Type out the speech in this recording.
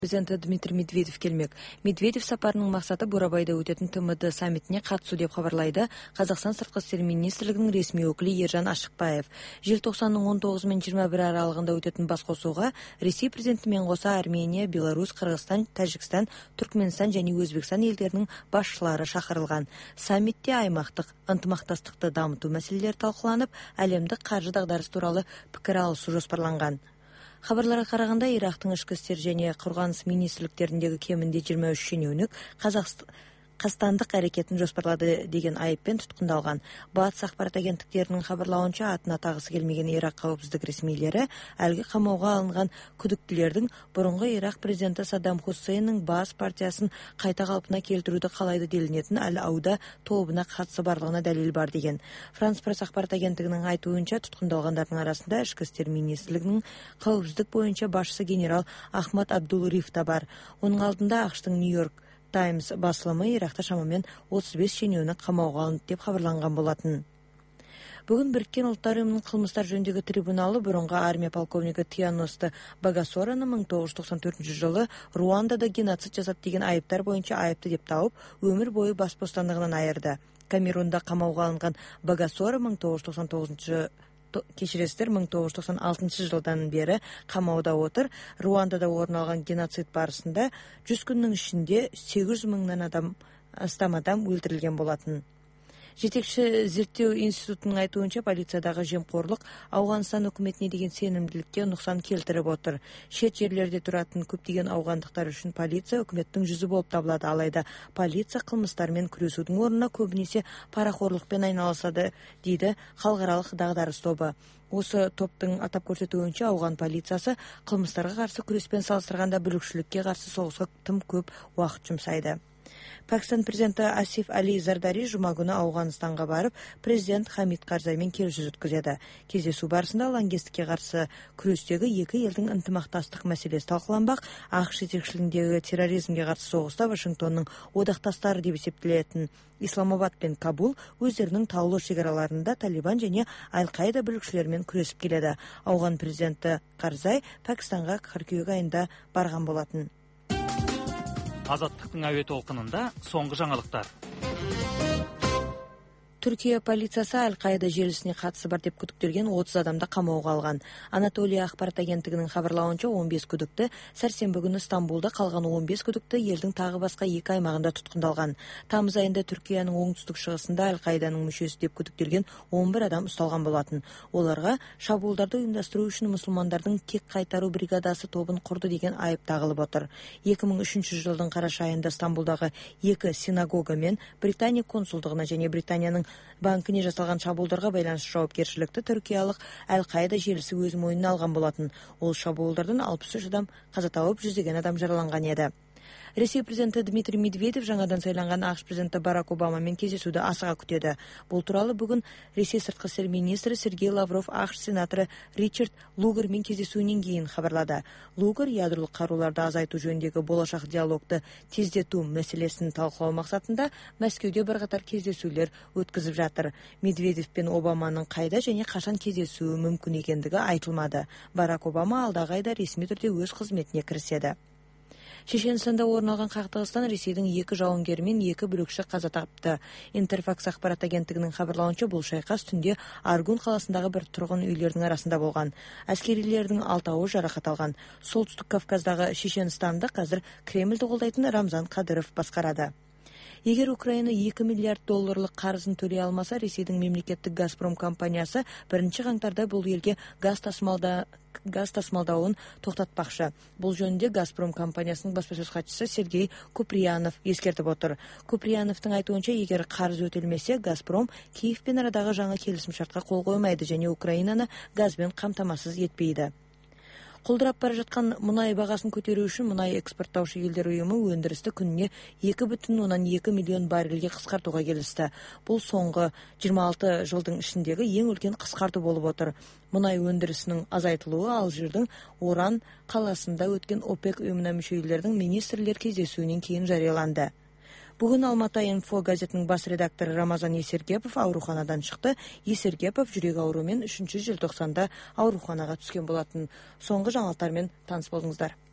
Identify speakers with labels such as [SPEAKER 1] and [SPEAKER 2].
[SPEAKER 1] Президенті Дмитрий Медведев келмек. Медведев сапарының мақсаты Бурабайда өтетін ТМД саммитіне қатысу деп хабарлайды Қазақстан сыртқы істер министрлігінің ресми өкілі Ержан Ашықбаев. Желтоқсанның 19 мен 21 аралығында өтетін басқосуға Ресей президентімен қоса Армения, Беларусь, Қырғызстан, Тәжікстан, Түркменстан және Өзбекстан елдерінің басшылары шақырылған. Саммитте аймақтық ынтымақтастықты дамыту мәселелері талқыланып, әлемдік қаржы дағдарысы туралы пікір алысу жоспарланған. Хабарларға қарағанда, Ирактың ішкі істер және қорғаныс министрліктеріндегі кемінде 23 шенеунік қастандық әрекетін жоспарлады деген айыппен тұтқындалған. Батыс ақпарат агенттіктерінің хабарлауынша, атына тағысы келмеген Ирак қауіпсіздік ресмилері әлгі қамауға алынған күдіктілердің бұрынғы Ирак президенті Саддам Хусейннің бас партиясын қайта қалпына келтіруді қалайды делінетін Әл-Ауда тобына қатысы барлығына дәлел бар деген. Франс пресс ақпарат агенттігінің айтуынша, тұтқындалғандардың арасында ішкі істер министрлігінің қауіпсіздік бойынша басшысы генерал Ахмад Абдул Риф та бар. Оның алдында ақш-тың Нью-Йорк Таймс басылымы Иракта шамамен 35 шенеунік қамауға алынды деп хабарланған болатын. Бүгін Біріккен ұлттар ұйымының қылмыстар жөніндегі трибуналы бұрынғы армия полковнигі Тианосты Багасораны 1994 жылы Руандада геноцид жасады деген айыптар бойынша айыпты деп тауып, өмір бойы бас бостандығынан айырды. Камерунда қамауға алынған Багасора 1996 жылдан бері қамауда отыр. Руандада орын алған геноцид барысында 100 күннің ішінде 800 мыңнан астам адам өлтірілген болатын. Жетекші зерттеу институтының айтуынша, полициядағы жемқорлық Ауғанстан үкіметіне деген сенімділікке нұқсан келтіріп отыр. Шет жерлерде тұратын көптеген ауғандықтар үшін полиция үкіметтің жүзі болып табылады, алайда полиция қылмыстармен күресудің орнына көбінесе парақорлықпен айналысады, дейді халықаралық дағдарыс тобы. Осы топтың атап көрсетуінше, ауған полициясы қылмыстарға қарсы күреспен салыстырғанда бүлікшілікке қарсы соғысқа тым көп уақыт жұмсайды. Пәкістан президенті Асиф Али Зардари жұма күні Ауғанстанға барып, президент Хамид Карзаймен келіссөз өткізеді. Кездесу барысында лаңкестікке қарсы күрестегі екі елдің ынтымақтастық мәселесі талқыланбақ. ақш жетекшілігіндегі терроризмге қарсы соғыста Вашингтонның одақтастары деп есептелетін Исламабад пен Кабул өздерінің таулы шекараларында Талибан және Аль-Қаида бүлікшілермен күресіп келеді. Ауған президенті Карзай Пәкістанға қыркүйек айында барған болатын.
[SPEAKER 2] Азаттықтың әуе толқынында соңғы жаңалықтар.
[SPEAKER 1] Түркия полициясы Аль-Қаида желісіне қатысы бар деп күдіктелген 30 адамды қамауға алған. Анатолия ақпарат агенттігінің хабарлауынша 15 күдікті сәрсенбі күні Стамбулда, қалған 15 күдікті елдің тағы басқа екі аймағында тұтқындалған. Тамыз айында Түркияның оңтүстік шығысында Аль-Қаиданың мүшесі деп күдіктелген 11 адам ұсталған болатын. Оларға шабуылдарды ұйымдастыру үшін мұсылмандардың кек қайтару бригадасы тобын құрды деген айып тағылып отыр. 2003 жылдың қараша айында Стамбулдағы екі синагога мен Британия консулдығына және Британияның банкіне жасалған шабуылдарға байланысты жауапкершілікті түркиялық Әл-Қаида желісі өз мойнына алған болатын. Ол шабуылдардан 63 адам қаза тауып, 100-ден адам жараланған еді. Ресей президенті Дмитрий Медведев жаңадан сайланған ақш президенті Барак Обамамен кездесуді асыға күтеді. Бұл туралы бүгін Ресей сыртқы істер министрі Сергей Лавров ақш сенаторы Ричард Лугармен кездесуінен кейін хабарлады. Лугар ядролық қаруларды азайту жөніндегі болашақ диалогты тездету мәселесін талқылау мақсатында Мәскеуде бірқатар кездесулер өткізіп жатыр. Медведев пен Обаманың қайда және қашан кездесуі мүмкін екендігі айтылмады. Барак Обама алдағы айда ресми түрде өз қызметіне кіріседі. Шешенстанда орын алған қақтығыстан Ресейдің екі жауынгері мен екі бүлікші қаза тапты. Интерфакс ақпарат агенттігінің хабарлауынша, бұл шайқас түнде Аргун қаласындағы бір тұрғын үйлердің арасында болған. Әскерилердің 6-ы жарақат алған. Солтүстік Кавказдағы Шешенстанды қазір Кремльді қолдайтын Рамзан Кадыров басқарады. Егер Украина 2 миллиард долларлық қарызын төлей алмаса, Ресейдің мемлекеттік Газпром компаниясы 1 қаңтарда бұл елге газ тасымалдауын тоқтатпақшы. Бұл жөнінде Газпром компаниясының баспасөз хатшысы Сергей Куприянов ескертіп отыр. Куприяновтың айтуынша, егер қарыз өтелмесе, Газпром Киевпен арадағы жаңа келісімшартқа қол қоймайды және Украинаны газбен қамтамасыз етпейді. Құлдырап бара жатқан мұнай бағасын көтеру үшін мұнай экспорттаушы елдер ұйымы өндірісті күніне 2,2 миллион баррельге қысқартуға келісті. Бұл соңғы 26 жылдың ішіндегі ең үлкен қысқарту болып отыр. Мұнай өндірісінің азайтылуы Алжирдің Оран қаласында өткен ОПЕК ұйымына мүше елдердің министрлер кездесуінен кейін жарияланды. Бүгін Алматы Инфо газетінің бас редакторы Рамазан Есергепов ауруханадан шықты. Есергепов жүрек ауруымен 3 желтоқсанда ауруханаға түскен болатын. Соңғы жаңалықтармен таныс болыңыздар.